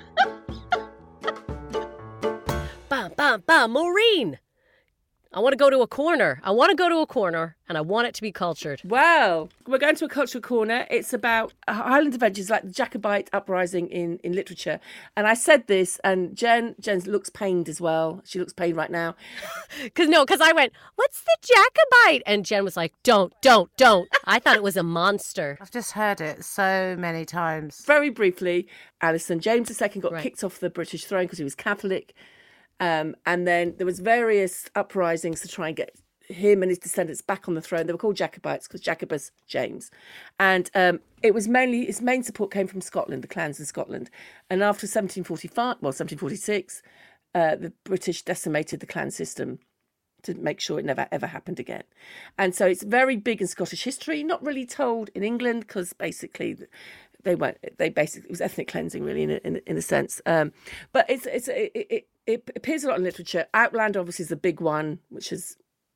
Bam, bam, bam, Maureen. I want to go to a corner. And I want it to be cultured. Well, we're going to a cultural corner. It's about Highland adventures, like the Jacobite uprising in literature. And I said this, and Jen looks pained as well. She looks pained right now. Because I went, what's the Jacobite? And Jen was like, don't. I thought it was a monster. I've just heard it so many times. Very briefly, Alison, James II got kicked off the British throne because he was Catholic. And then there was various uprisings to try and get him and his descendants back on the throne. They were called Jacobites because Jacobus James. And it was mainly, his main support came from Scotland, the clans in Scotland. And after 1746, the British decimated the clan system to make sure it never ever happened again. And so it's very big in Scottish history, not really told in England because basically it was ethnic cleansing really in a sense. But it appears a lot in literature. Outlander obviously is the big one, which is,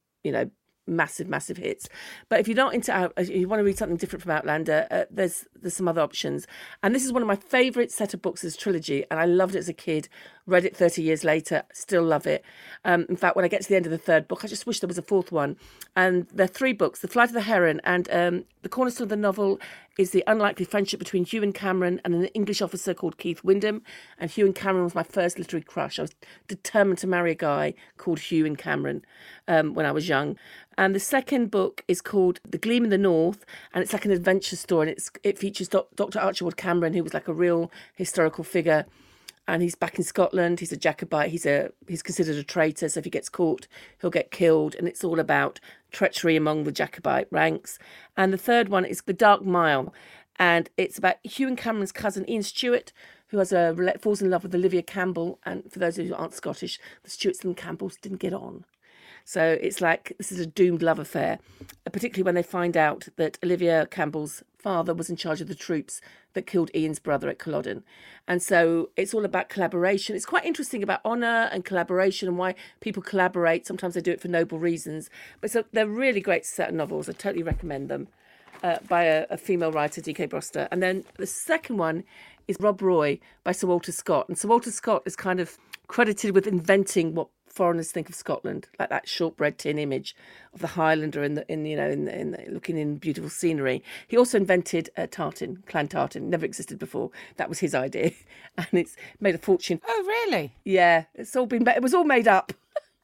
massive hits. But if you're not into if you want to read something different from Outlander, there's some other options. And this is one of my favourite set of books as trilogy, and I loved it as a kid. Read it 30 years later, still love it. In fact, when I get to the end of the third book, I just wish there was a fourth one. And there are 3 books: The Flight of the Heron, and the cornerstone of the novel is the unlikely friendship between Hugh and Cameron and an English officer called Keith Wyndham. And Hugh and Cameron was my first literary crush. I was determined to marry a guy called Hugh and Cameron when I was young. And the second book is called The Gleam in the North, and it's like an adventure story. And it features Dr. Archibald Cameron, who was like a real historical figure. And he's back in Scotland. He's a Jacobite. He's considered a traitor. So if he gets caught, he'll get killed. And it's all about treachery among the Jacobite ranks. And the third one is The Dark Mile. And it's about Hugh and Cameron's cousin, Ian Stewart, who falls in love with Olivia Campbell. And for those who aren't Scottish, the Stewarts and Campbells didn't get on. So it's like this is a doomed love affair, particularly when they find out that Olivia Campbell's father was in charge of the troops that killed Ian's brother at Culloden. And so it's all about collaboration. It's quite interesting about honour and collaboration and why people collaborate. Sometimes they do it for noble reasons. But so they're really great set of novels. I totally recommend them by a female writer, D.K. Broster. And then the second one is Rob Roy by Sir Walter Scott. And Sir Walter Scott is kind of credited with inventing what foreigners think of Scotland, like that shortbread tin image of the Highlander in looking in beautiful scenery. He also invented tartan, clan tartan, never existed before. That was his idea, and it's made a fortune. Oh, really? Yeah, it was all made up.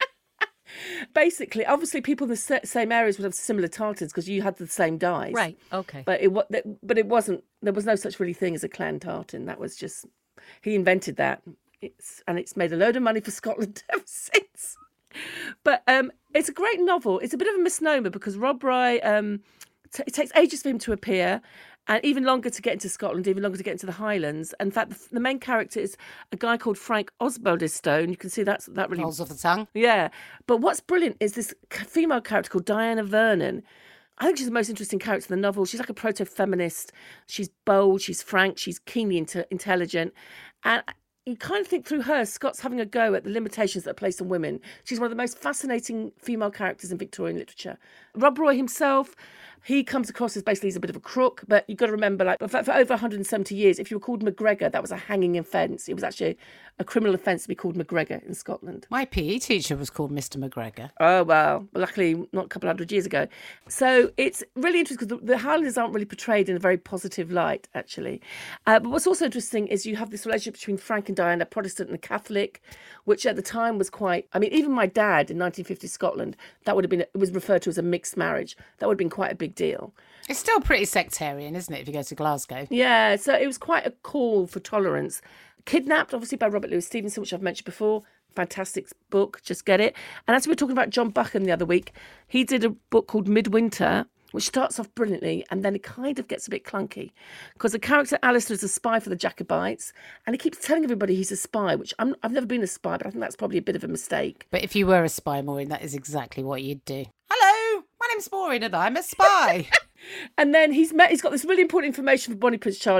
Basically, obviously, people in the same areas would have similar tartans because you had the same dyes, Right? Okay. But it wasn't. There was no such really thing as a clan tartan. That was just he invented that. It's made a load of money for Scotland ever since. But it's a great novel. It's a bit of a misnomer because Rob Roy, it takes ages for him to appear and even longer to get into Scotland, even longer to get into the Highlands. In fact, the main character is a guy called Frank Osbaldistone. You can see that really... Rolls off the tongue. Yeah. But what's brilliant is this female character called Diana Vernon. I think she's the most interesting character in the novel. She's like a proto-feminist. She's bold, she's frank, she's keenly intelligent. And you kind of think through her, Scott's having a go at the limitations that are placed on women. She's one of the most fascinating female characters in Victorian literature. Rob Roy himself, he comes across as basically he's a bit of a crook, but you've got to remember, like, for over 170 years, if you were called MacGregor, that was a hanging offence. It was actually a criminal offence to be called MacGregor in Scotland. My PE teacher was called Mr. MacGregor. Oh, well, luckily not a couple hundred years ago. So it's really interesting because the Highlanders aren't really portrayed in a very positive light, actually. But what's also interesting is you have this relationship between Frank and Diana, Protestant and Catholic, which at the time was quite... I mean, even my dad in 1950 Scotland, it was referred to as a mixed marriage. That would have been quite a big deal. It's still pretty sectarian, isn't it, if you go to Glasgow? Yeah, so it was quite a call for tolerance. Kidnapped, obviously, by Robert Louis Stevenson, which I've mentioned before. Fantastic book, just get it. And as we were talking about John Buchan the other week, he did a book called Midwinter, which starts off brilliantly, and then it kind of gets a bit clunky. Because the character Alistair is a spy for the Jacobites, and he keeps telling everybody he's a spy, which I've never been a spy, but I think that's probably a bit of a mistake. But if you were a spy, Maureen, that is exactly what you'd do. Hello, my name's Maureen and I'm a spy. And then he's got this really important information for Bonnie Prince Charlie.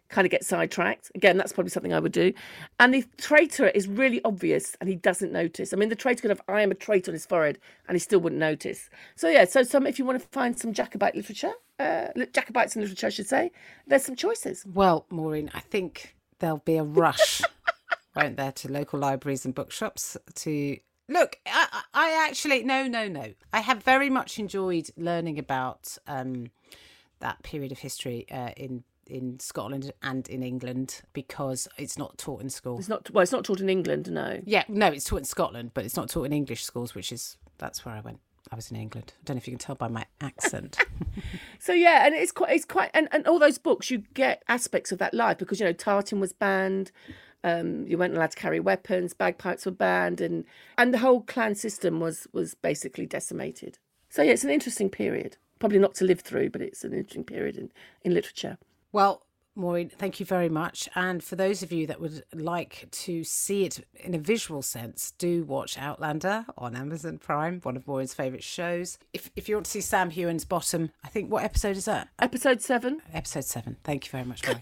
kind of get sidetracked. Again, that's probably something I would do. And the traitor is really obvious and he doesn't notice. I mean, the traitor could have I am a traitor on his forehead and he still wouldn't notice. So yeah, so if you want to find some Jacobite literature, Jacobites in literature, I should say, there's some choices. Well, Maureen, I think there'll be a rush, won't there, to local libraries and bookshops to... Look, I actually... No. I have very much enjoyed learning about that period of history in Scotland and in England because it's not taught in school. It's not taught in England, no. Yeah, no, it's taught in Scotland, but it's not taught in English schools, that's where I went. I was in England. I don't know if you can tell by my accent. So yeah, and it's quite and all those books you get aspects of that life because tartan was banned, you weren't allowed to carry weapons, bagpipes were banned, and the whole clan system was basically decimated. So yeah, it's an interesting period. Probably not to live through, but it's an interesting period in literature. Well, Maureen, thank you very much. And for those of you that would like to see it in a visual sense, do watch Outlander on Amazon Prime, one of Maureen's favourite shows. If you want to see Sam Heughan's bottom, I think, what episode is that? Episode 7. Episode 7. Thank you very much, Maureen.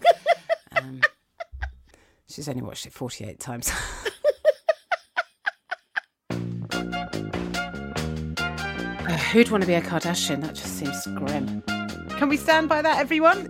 She's only watched it 48 times. Who'd want to be a Kardashian? That just seems grim. Can we stand by that, everyone?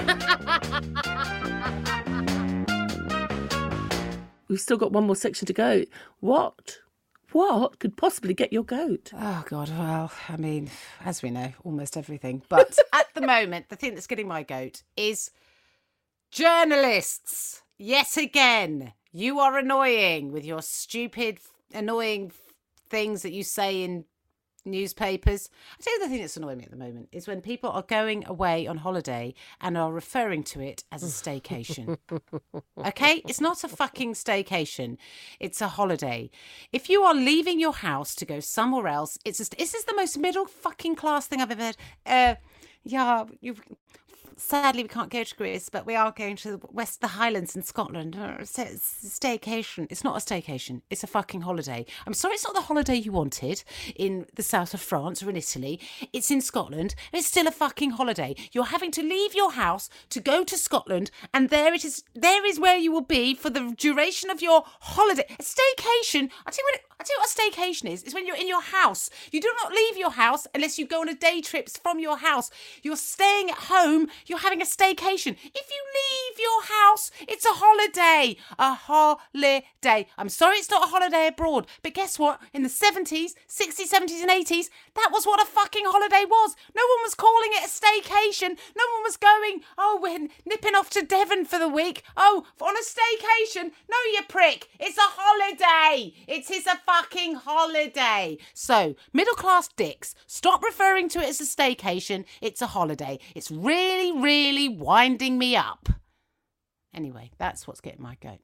We've still got one more section to go. What could possibly get your goat? Oh, God, well, I mean, as we know, almost everything. But at the moment, the thing that's getting my goat is journalists. Yet again, you are annoying with your stupid, annoying things that you say in newspapers. I tell you the thing that's annoying me at the moment is when people are going away on holiday and are referring to it as a staycation. Okay? It's not a fucking staycation. It's a holiday. If you are leaving your house to go somewhere else, this is the most middle fucking class thing I've ever heard. Sadly, we can't go to Greece, but we are going to the Highlands in Scotland. It's a staycation. It's not a staycation. It's a fucking holiday. I'm sorry it's not the holiday you wanted in the south of France or in Italy. It's in Scotland, and it's still a fucking holiday. You're having to leave your house to go to Scotland, and there it is. There is where you will be for the duration of your holiday. A staycation. I tell you what a staycation is. It's when you're in your house. You do not leave your house unless you go on a day trips from your house. You're staying at home. You're having a staycation. If you leave your house, it's a holiday. A holiday. I'm sorry it's not a holiday abroad, but guess what? In the 70s, 60s, 70s and 80s, that was what a fucking holiday was. No one was calling it a staycation. No one was going, oh, we're nipping off to Devon for the week. Oh, on a staycation. No, you prick. It's a holiday. It is a fucking holiday. So, middle class dicks, stop referring to it as a staycation. It's a holiday. It's really, really winding me up. Anyway, that's what's getting my goat.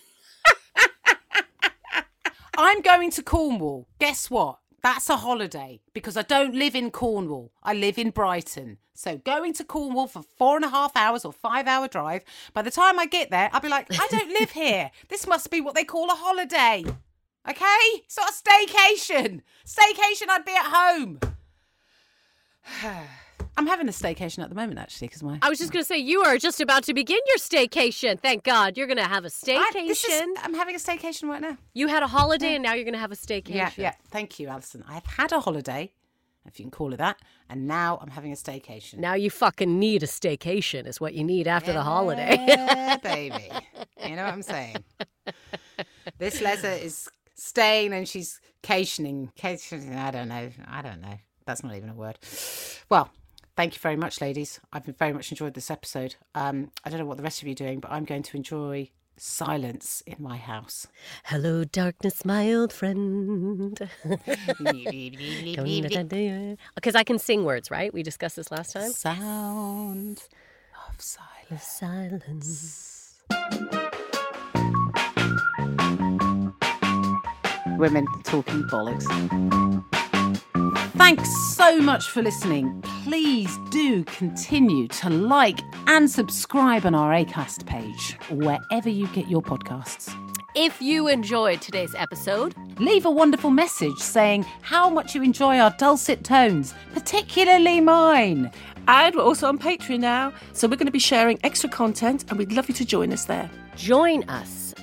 I'm going to Cornwall. Guess what? That's a holiday because I don't live in Cornwall. I live in Brighton. So going to Cornwall for 4.5 hours or 5-hour drive, by the time I get there, I'll be like, I don't live here. This must be what they call a holiday. Okay? It's not a staycation. Staycation, I'd be at home. I'm having a staycation at the moment, actually, because I was just going to say, you are just about to begin your staycation. Thank God. You're going to have a staycation. I'm having a staycation right now. You had a holiday, and now you're going to have a staycation. Yeah. Thank you, Alison. I've had a holiday, if you can call it that, and now I'm having a staycation. Now you fucking need a staycation is what you need after the holiday. Yeah, baby. You know what I'm saying? This Lesser is staying and she's cationing. I don't know. That's not even a word. Well, thank you very much, ladies. I've very much enjoyed this episode. I don't know what the rest of you are doing, but I'm going to enjoy silence in my house. Hello, darkness, my old friend. Because I can sing words, right? We discussed this last time. Sound of silence. Women talking bollocks. Thanks so much for listening. Please do continue to like and subscribe on our Acast page, wherever you get your podcasts. If you enjoyed today's episode, Leave a wonderful message saying how much you enjoy our dulcet tones, particularly mine. And we're also on Patreon now, so we're going to be sharing extra content, and we'd love you to join us there. Join us.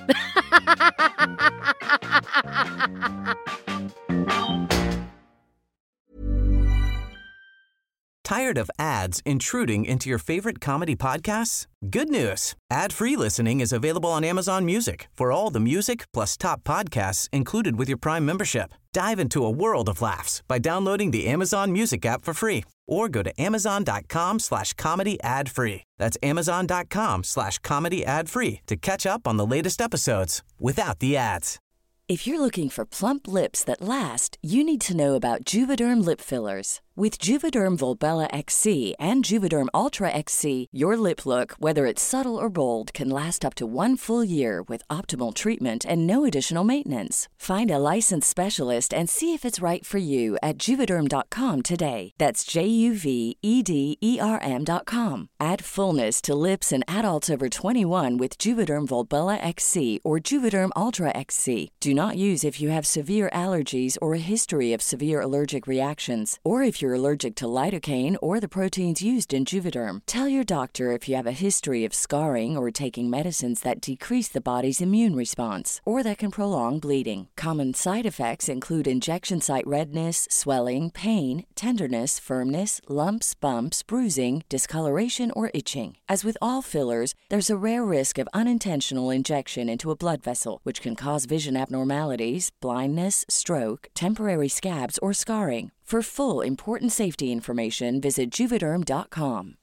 Tired of ads intruding into your favorite comedy podcasts? Good news. Ad-free listening is available on Amazon Music for all the music plus top podcasts included with your Prime membership. Dive into a world of laughs by downloading the Amazon Music app for free or go to amazon.com/comedy ad-free. That's amazon.com/comedy ad-free to catch up on the latest episodes without the ads. If you're looking for plump lips that last, you need to know about Juvederm lip fillers. With Juvederm Volbella XC and Juvederm Ultra XC, your lip look, whether it's subtle or bold, can last up to 1 full year with optimal treatment and no additional maintenance. Find a licensed specialist and see if it's right for you at Juvederm.com today. That's JUVEDERM.com. Add fullness to lips in adults over 21 with Juvederm Volbella XC or Juvederm Ultra XC. Do not use if you have severe allergies or a history of severe allergic reactions, or if you're allergic to lidocaine or the proteins used in Juvederm. Tell your doctor if you have a history of scarring or taking medicines that decrease the body's immune response or that can prolong bleeding. Common side effects include injection site redness, swelling, pain, tenderness, firmness, lumps, bumps, bruising, discoloration, or itching. As with all fillers, there's a rare risk of unintentional injection into a blood vessel, which can cause vision abnormalities, blindness, stroke, temporary scabs, or scarring. For full, important safety information, visit Juvederm.com.